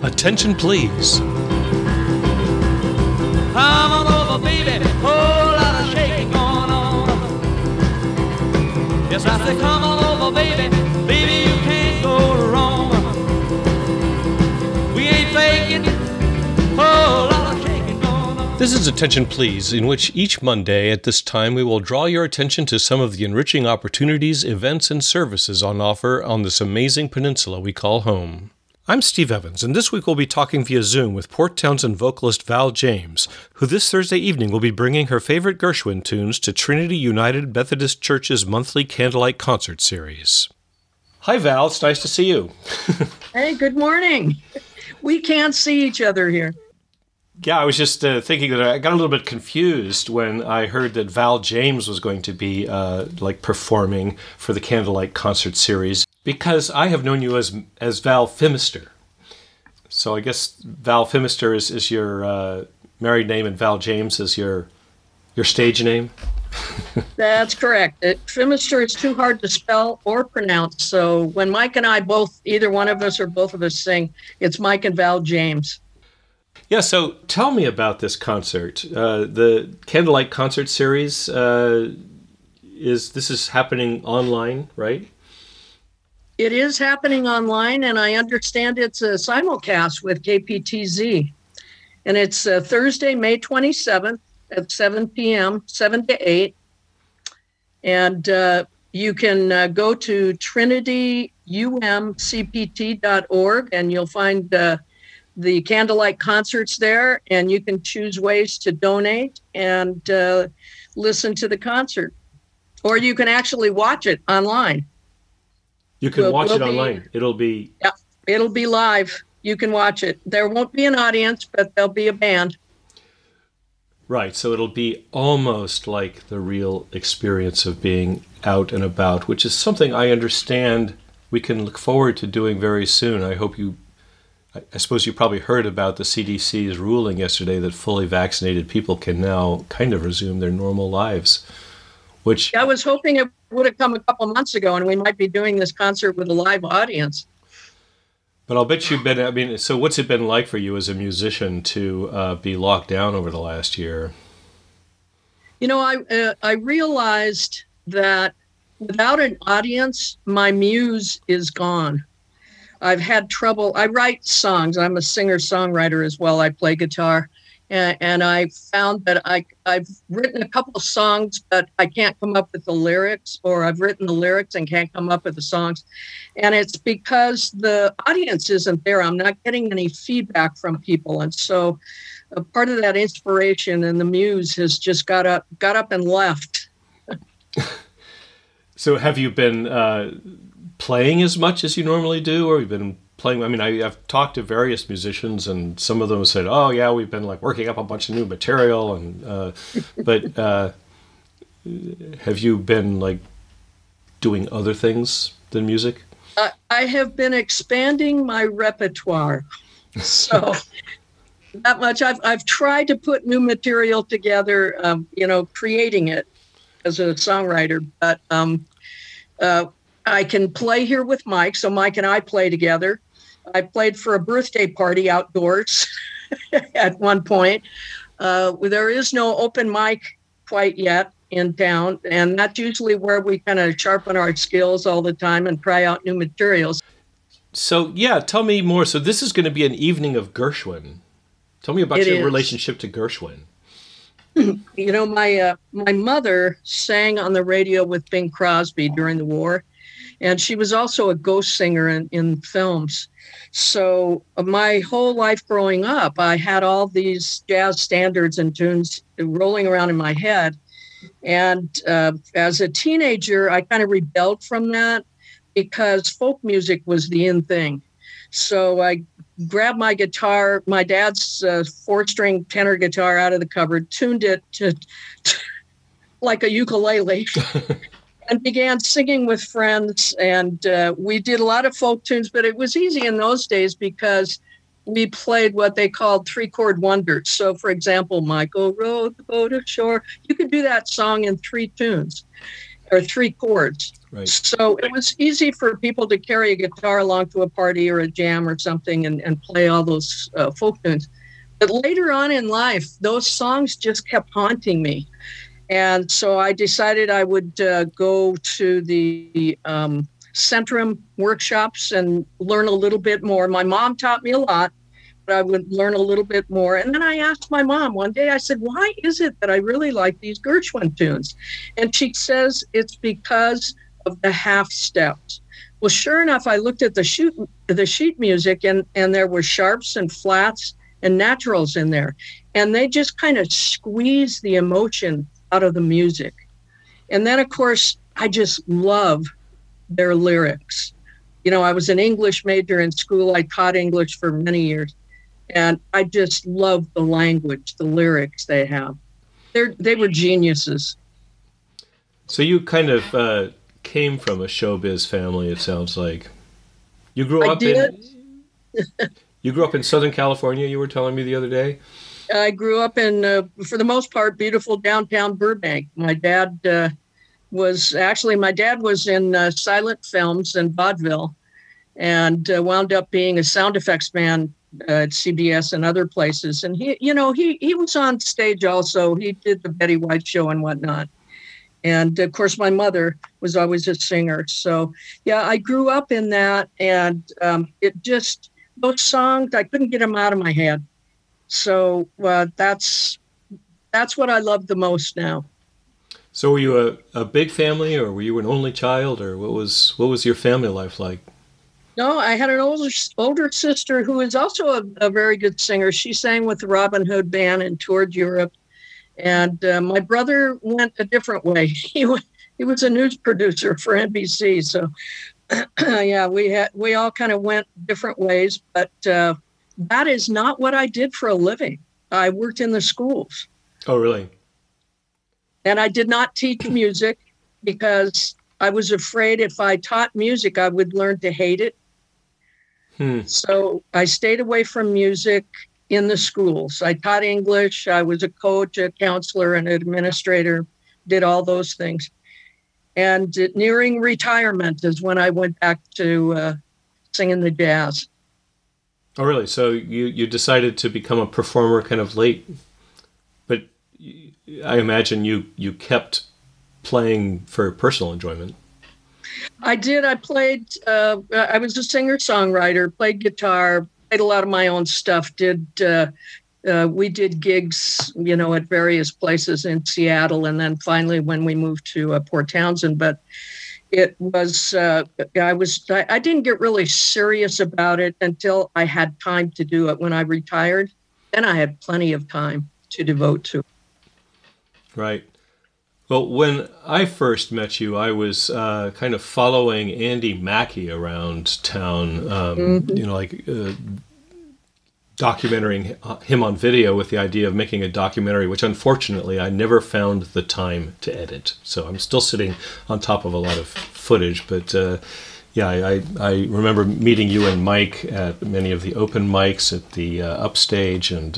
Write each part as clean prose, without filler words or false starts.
Attention, please. Come on over, baby, whole lot of shaking going on. Yes, I say come on over, baby, baby, you can't go wrong. We ain't faking, whole lot of shaking going on. This is Attention, Please, in which each Monday at this time we will draw your attention to some of the enriching opportunities, events, and services on offer on this amazing peninsula we call home. I'm Steve Evans, and this week we'll be talking via Zoom with Port Townsend vocalist Val James, who this Thursday evening will be bringing her favorite Gershwin tunes to Trinity United Methodist Church's monthly Candlelight Concert Series. Hi, Val. It's nice to see you. Hey, good morning. We can't see each other here. Yeah, I was just thinking that I got a little bit confused when I heard that Val James was going to be performing for the Candlelight Concert Series, because I have known you as Val Phimister. So I guess Val Phimister is your married name and Val James is your stage name? That's correct. Phimister is too hard to spell or pronounce. So when Mike and I both, either one of us or both of us sing, it's Mike and Val James. Yeah, so tell me about this concert. The Candlelight Concert Series is happening online, right? It is happening online, and I understand it's a simulcast with KPTZ. And it's Thursday, May 27th at 7 p.m., 7 to 8. And you can go to trinityumcpt.org, and you'll find the Candlelight concerts there, and you can choose ways to donate and listen to the concert. Or you can actually watch it online. You can watch it online. It'll be live. You can watch it. There won't be an audience, but there'll be a band. Right, so it'll be almost like the real experience of being out and about, which is something I understand we can look forward to doing very soon. I suppose you probably heard about the CDC's ruling yesterday that fully vaccinated people can now kind of resume their normal lives. Which I was hoping it would have come a couple months ago, and we might be doing this concert with a live audience. But I'll bet you've been, so what's it been like for you as a musician to be locked down over the last year? You know, I realized that without an audience, my muse is gone. I've had trouble. I write songs. I'm a singer-songwriter as well. I play guitar. And I found that I've written a couple of songs, but I can't come up with the lyrics, or I've written the lyrics and can't come up with the songs. And it's because the audience isn't there. I'm not getting any feedback from people. And so a part of that inspiration and the muse has just got up and left. So have you been playing as much as you normally do, or you've been playing? I mean, I've talked to various musicians, and some of them said, "Oh, yeah, we've been working up a bunch of new material." And but have you been doing other things than music? I have been expanding my repertoire, so that much. I've tried to put new material together, creating it as a songwriter, but I can play here with Mike, so Mike and I play together. I played for a birthday party outdoors at one point. There is no open mic quite yet in town, and that's usually where we kind of sharpen our skills all the time and try out new materials. So, yeah, tell me more. So this is going to be an evening of Gershwin. Tell me about your relationship to Gershwin. You know, my mother sang on the radio with Bing Crosby during the war, and she was also a ghost singer in films. So my whole life growing up, I had all these jazz standards and tunes rolling around in my head. And as a teenager, I kind of rebelled from that because folk music was the in thing. So I grabbed my guitar, my dad's 4-string tenor guitar out of the cupboard, tuned it to like a ukulele, and began singing with friends. And we did a lot of folk tunes, but it was easy in those days because we played what they called 3-chord wonders. So, for example, Michael rowed the boat ashore. You could do that song in 3 tunes. or 3 chords. Right. So it was easy for people to carry a guitar along to a party or a jam or something and play all those folk tunes. But later on in life, those songs just kept haunting me. And so I decided I would go to the Centrum workshops and learn a little bit more. My mom taught me a lot, but I would learn a little bit more. And then I asked my mom one day, I said, why is it that I really like these Gershwin tunes? And she says it's because of the half steps. Well, sure enough, I looked at the sheet music and there were sharps and flats and naturals in there. And they just kind of squeeze the emotion out of the music. And then, of course, I just love their lyrics. You know, I was an English major in school. I taught English for many years. And I just love the language, the lyrics they have. They were geniuses. So you kind of came from a showbiz family, it sounds like. You grew up You grew up in Southern California, you were telling me the other day? I grew up in, for the most part, beautiful downtown Burbank. My dad was in silent films and vaudeville and wound up being a sound effects man at CBS and other places. And he was on stage also. He did the Betty White show and whatnot. And of course, my mother was always a singer. So yeah, I grew up in that, and those songs, I couldn't get them out of my head. So that's what I love the most now. So were you a big family, or were you an only child, or what was your family life like? No, I had an older sister who is also a very good singer. She sang with the Robin Hood Band and toured Europe. And my brother went a different way. He was a news producer for NBC. So yeah, we all kind of went different ways. But that is not what I did for a living. I worked in the schools. Oh, really? And I did not teach music because I was afraid if I taught music, I would learn to hate it. So I stayed away from music in the schools. I taught English. I was a coach, a counselor, an administrator, did all those things. And nearing retirement is when I went back to singing the jazz. Oh, really? So you decided to become a performer kind of late, but I imagine you kept playing for personal enjoyment. I did. I played, I was a singer-songwriter, played guitar, played a lot of my own stuff, we did gigs, at various places in Seattle. And then finally, when we moved to Port Townsend, but it was, I didn't get really serious about it until I had time to do it. When I retired, then I had plenty of time to devote to it. Right. Well, when I first met you, I was kind of following Andy Mackey around town, documenting him on video with the idea of making a documentary, which unfortunately I never found the time to edit. So I'm still sitting on top of a lot of footage. But I remember meeting you and Mike at many of the open mics at the Upstage, and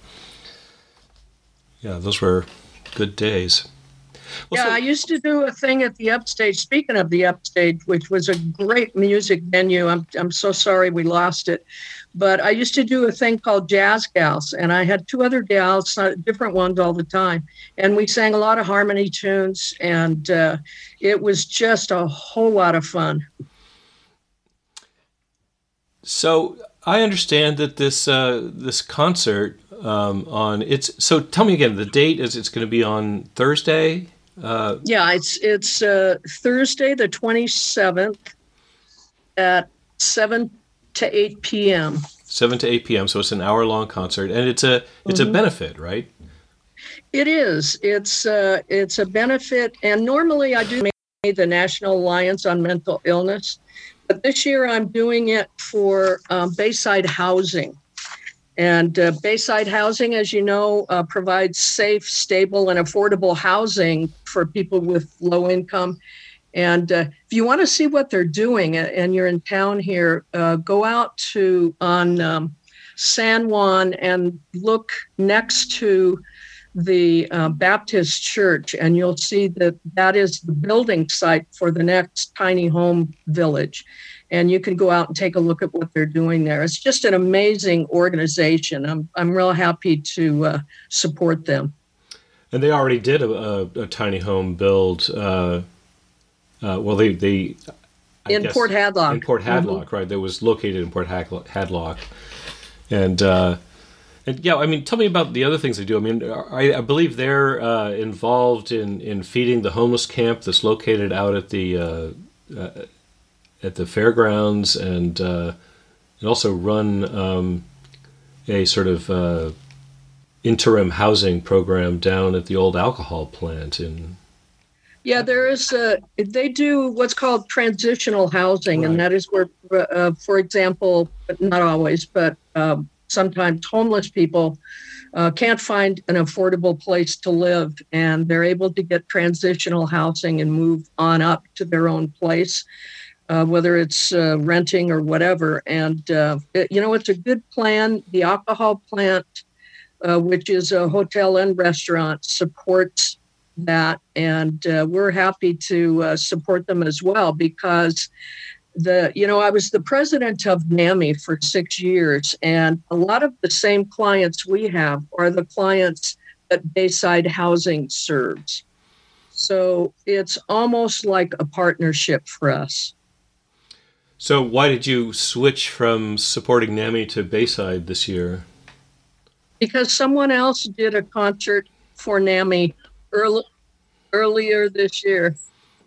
those were good days. Well, I used to do a thing at the Upstage. Speaking of the Upstage, which was a great music venue, I'm so sorry we lost it. But I used to do a thing called Jazz Gals, and I had 2 other gals, different ones all the time. And we sang a lot of harmony tunes, and it was just a whole lot of fun. So I understand that this concert so tell me again, the date is it's going to be on Thursday? It's Thursday the 27th at 7 to 8 p.m. 7 to 8 p.m. So it's an hour-long concert, and it's a benefit, right? It is. It's a benefit, and normally I do the National Alliance on Mental Illness, but this year I'm doing it for Bayside Housing. And Bayside Housing, as you know, provides safe, stable, and affordable housing for people with low income. And if you want to see what they're doing and you're in town here, go out on San Juan and look next to the Baptist church, and you'll see that that is the building site for the next tiny home village. And you can go out and take a look at what they're doing there. It's just an amazing organization. I'm real happy to support them. And they already did a tiny home build. They in Port Hadlock. In Port Hadlock, right? That was located in Port Hadlock. And yeah, I mean, tell me about the other things they do. I mean, I believe they're involved in feeding the homeless camp that's located out at the fairgrounds, and also run a sort of interim housing program down at the old alcohol plant in. Yeah, they do what's called transitional housing, right. And that is where, for example, but not always, but sometimes homeless people can't find an affordable place to live, and they're able to get transitional housing and move on up to their own place, whether it's renting or whatever. And, it's a good plan. The alcohol plant, which is a hotel and restaurant, supports that, and we're happy to support them as well, because I was the president of NAMI for 6 years, and a lot of the same clients we have are the clients that Bayside Housing serves. So it's almost like a partnership for us. So why did you switch from supporting NAMI to Bayside this year? Because someone else did a concert for NAMI earlier this year.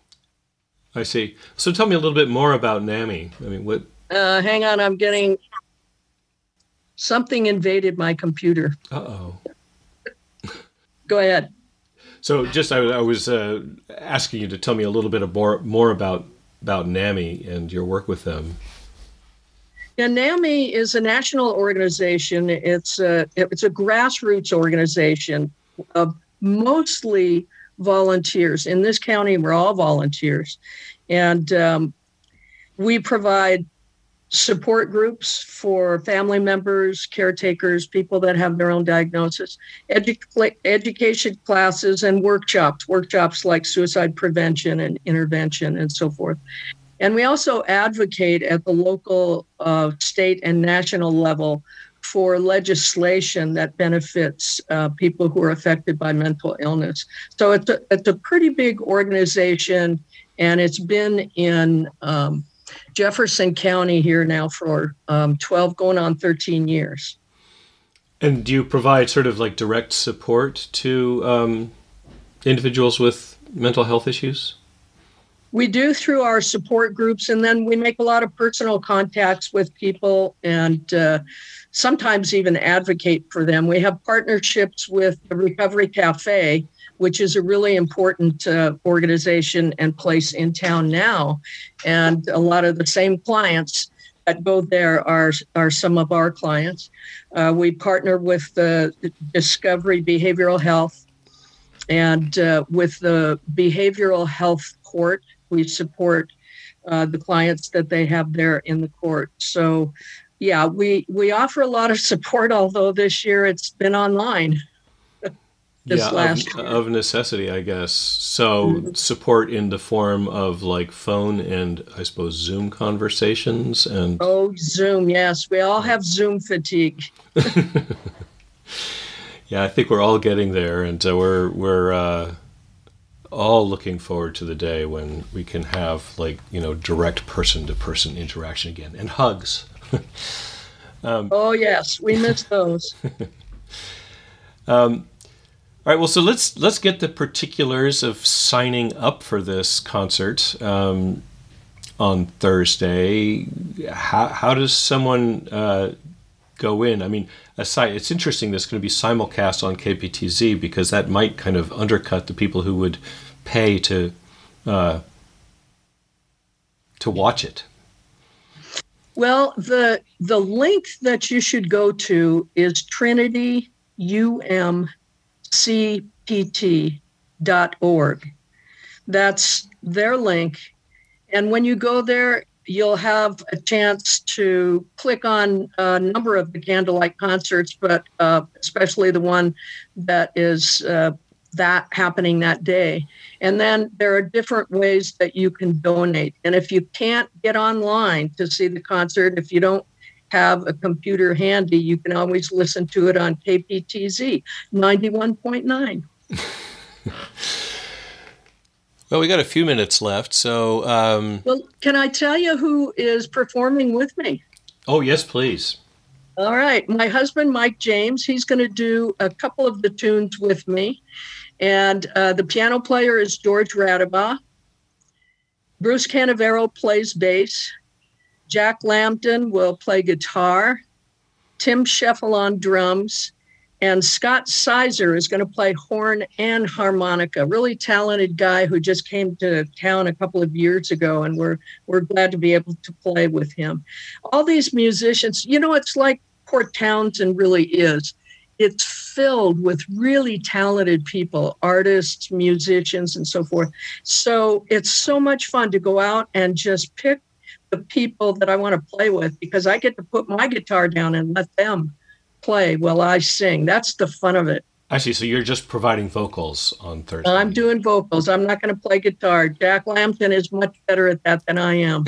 I see. So tell me a little bit more about NAMI. I mean, what? Hang on, I'm getting something invaded my computer. Uh-oh. Go ahead. So I was asking you to tell me a little bit more about NAMI and your work with them. Yeah, NAMI is a national organization. It's a grassroots organization of mostly volunteers. In this county, we're all volunteers. And we provide support groups for family members, caretakers, people that have their own diagnosis, education classes, and workshops like suicide prevention and intervention and so forth. And we also advocate at the local, state, and national level for legislation that benefits people who are affected by mental illness. So it's a pretty big organization, and it's been in Jefferson County here now for 12, going on 13 years. And do you provide sort of like direct support to individuals with mental health issues? We do through our support groups, and then we make a lot of personal contacts with people, and sometimes even advocate for them. We have partnerships with the Recovery Cafe, which is a really important organization and place in town now. And a lot of the same clients that go there are some of our clients. We partner with the Discovery Behavioral Health, and with the Behavioral Health Court. We support the clients that they have there in the court. So, yeah, we offer a lot of support, although this year it's been online. Last year. Of necessity, I guess. So support in the form of like phone and I suppose Zoom conversations and. Oh, Zoom, yes. We all have Zoom fatigue. Yeah, I think we're all getting there, and we're all looking forward to the day when we can have direct person-to-person interaction again and hugs. Oh yes, we miss those. All right, well, so let's get the particulars of signing up for this concert on Thursday. How does someone go in? I mean, it's interesting this is going to be simulcast on KPTZ, because that might kind of undercut the people who would pay to watch it. Well, the link that you should go to is trinityumcpt.org. That's their link. And when you go there, you'll have a chance to click on a number of the Candlelight concerts, but especially the one that is that happening that day. And then there are different ways that you can donate. And if you can't get online to see the concert, if you don't have a computer handy, you can always listen to it on KPTZ 91.9. Well, we got a few minutes left, so... Well, can I tell you who is performing with me? Oh, yes, please. All right. My husband, Mike James, he's going to do a couple of the tunes with me. And the piano player is George Radabaugh. Bruce Canavero plays bass. Jack Lambton will play guitar. Tim Sheffel on drums. And Scott Sizer is going to play horn and harmonica. Really talented guy who just came to town a couple of years ago, and we're glad to be able to play with him. All these musicians, it's like Port Townsend really is. It's filled with really talented people, artists, musicians, and so forth. So it's so much fun to go out and just pick the people that I want to play with, because I get to put my guitar down and let them play while I sing. That's the fun of it. I see. So you're just providing vocals on Thursday. I'm doing vocals. I'm not going to play guitar. Jack Lambton is much better at that than I am.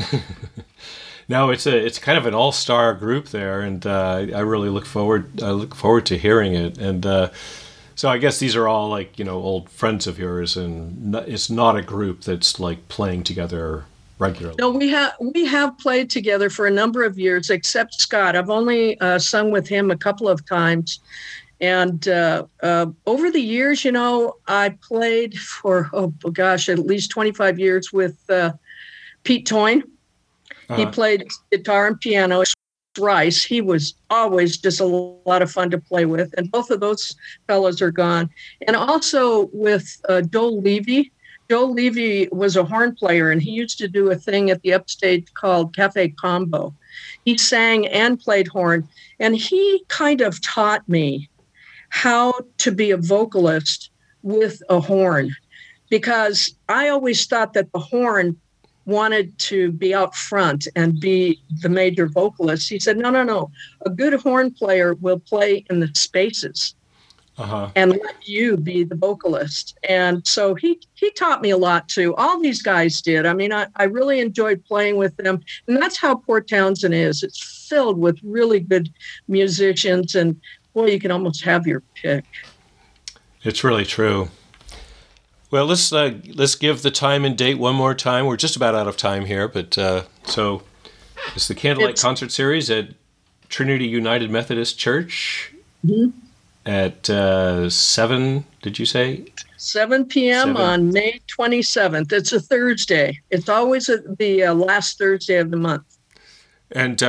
No, it's kind of an all-star group there, and I really look forward to hearing it. And so I guess these are all like old friends of yours, and it's not a group that's like playing together regularly. No, we have played together for a number of years, except Scott. I've only sung with him a couple of times. And over the years, I played for, at least 25 years with Pete Toyne. He played guitar and piano. Rice, he was always just a lot of fun to play with. And both of those fellows are gone. And also with Joel Levy. Joel Levy was a horn player, and he used to do a thing at the Upstage called Cafe Combo. He sang and played horn, and he kind of taught me how to be a vocalist with a horn, because I always thought that the horn wanted to be out front and be the major vocalist. He said, no. A good horn player will play in the spaces. And let you be the vocalist. And so he taught me a lot too. All these guys did. I mean, I really enjoyed playing with them. And that's how Port Townsend is. It's filled with really good musicians. And boy, you can almost have your pick. It's really true. Well, let's give the time and date one more time. We're just about out of time here. But so it's the Candlelight Concert Series at Trinity United Methodist Church. Mm-hmm. At 7, did you say? 7 p.m. on May 27th. It's a Thursday. It's always the last Thursday of the month. And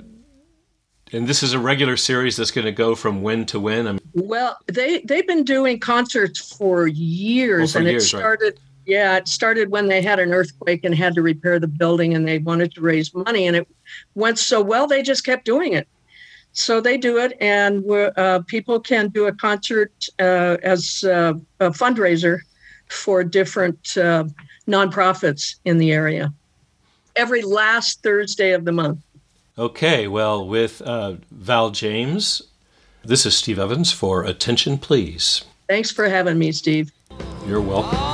this is a regular series that's going to go from when to when? Well, they've been doing concerts for years. It started, right? Yeah, it started when they had an earthquake and had to repair the building, and they wanted to raise money. And it went so well, they just kept doing it. So they do it, and people can do a concert as a fundraiser for different nonprofits in the area every last Thursday of the month. Okay, well, with Val James, this is Steve Evans for Attention Please. Thanks for having me, Steve. You're welcome.